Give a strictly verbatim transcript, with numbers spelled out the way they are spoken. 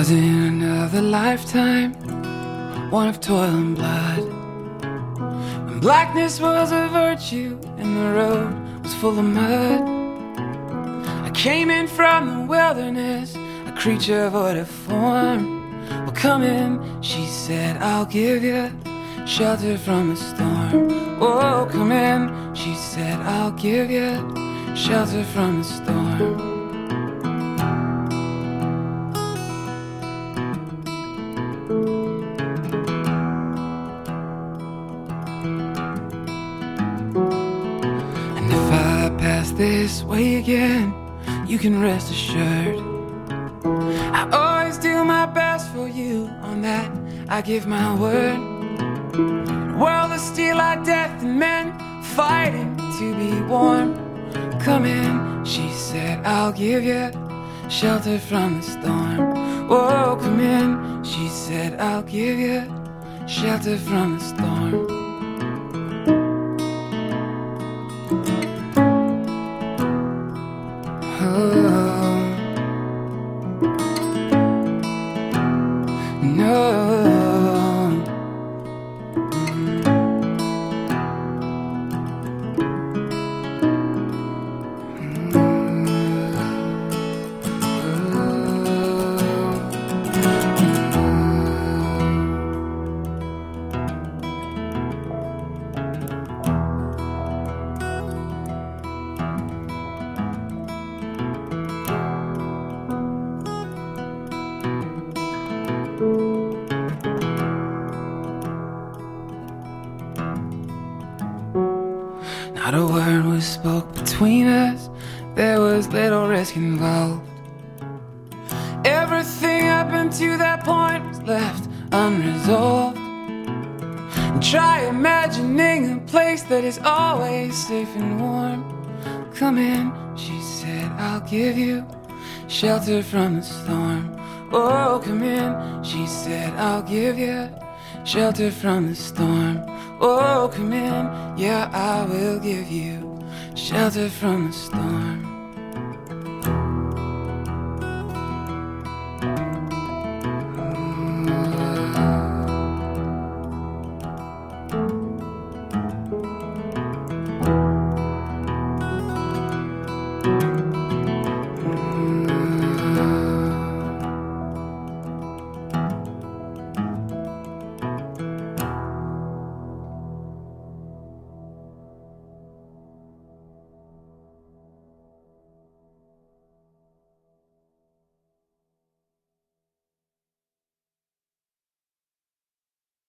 Was in another lifetime, one of toil and blood, when blackness was a virtue and the road was full of mud. I came in from the wilderness, a creature void of form. Well, come in, she said, I'll give you shelter from the storm. Oh, come in, she said, I'll give you shelter from the storm. This way again, you can rest assured I always do my best for you, on that I give my word. The world of steel like death and men fighting to be warm. Come in, she said, I'll give you shelter from the storm. Oh, come in, she said, I'll give you shelter from the storm. Not a word was spoke between us, there was little risk involved. Everything up until that point was left unresolved. And try imagining a place that is always safe and warm. Come in, she said, I'll give you shelter from the storm. Oh, come in, she said, I'll give you shelter from the storm. Oh, come in, yeah, I will give you shelter from the storm.